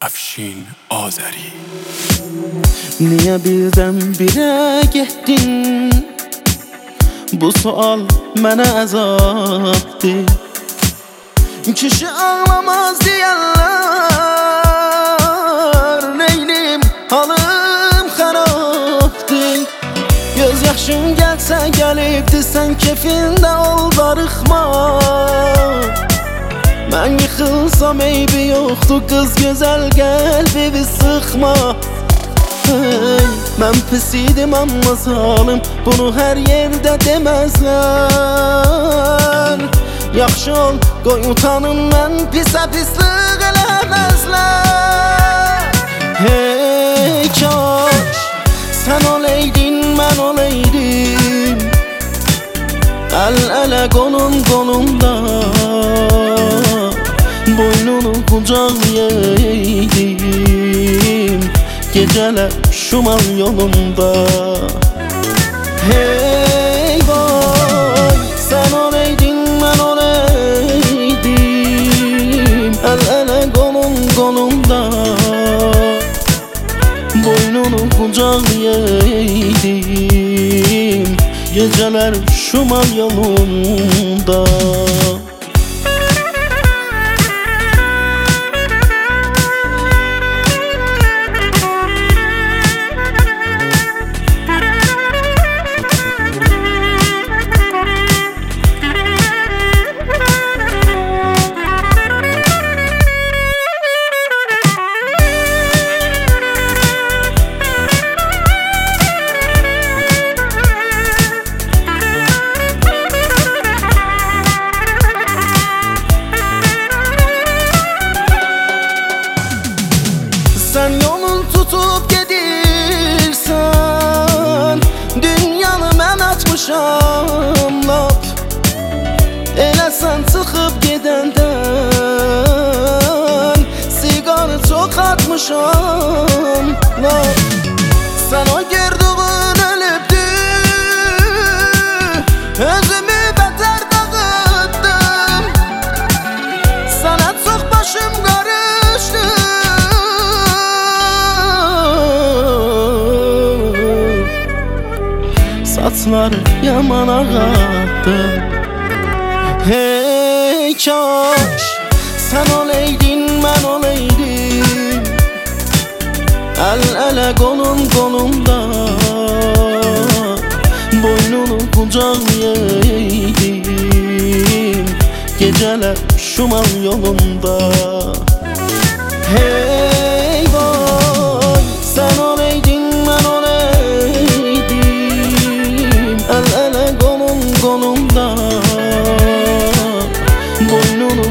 Afşin Azeri. Niye birden-birə getdin? Bu sual mənə əzabdır. Kişi ağlamaz deyərlər, neynim halım xarabdır. Göz yaşın gəlsə gəlibdir, sən kefində ol, darıxma. Mən yıxılsam eybi yoxdur, qız gözəl qəlbimi sıxma. Mən pis idim amma zalım, bunu hər yerdə deməzlər. Yaxşı ol, qoy utanım, mən pisə pislik eləməzlər. Hey kaş, sən oleydin, mən oleydim, əl-ələ qolum qolumda, boynunu qucaqlayaydım, gecələr şumal yolunda. Hey boy, sən oleydin, mən oleydim, əl-ələ qolum qolumda, boynunu qucaqlayaydım, gecələr şumal yolunda. Sən yolun tutub gedirsən, dünyanı mən açmışam lap. Elə sən çıxıb gedəndən, siqarı çox atmışam lap. Sən o gördüğün ölübdür, özümü bətər dağıtdım. Sənə çox başım qarışdı, saçları yaman ağardı. Hey kaş, sən oleydin, mən oleydim, əl-ələ qolum qolumda, boynunu qucaqlayaydım, gecələr şumal yolunda. Hey boy, sən oleydin, mən oleydim, əl-ələ qolum qolumda, boynunu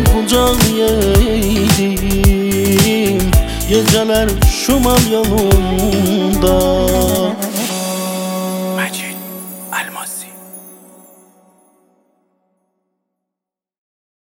qucaqlayaydım, gecələr şumal yolunda.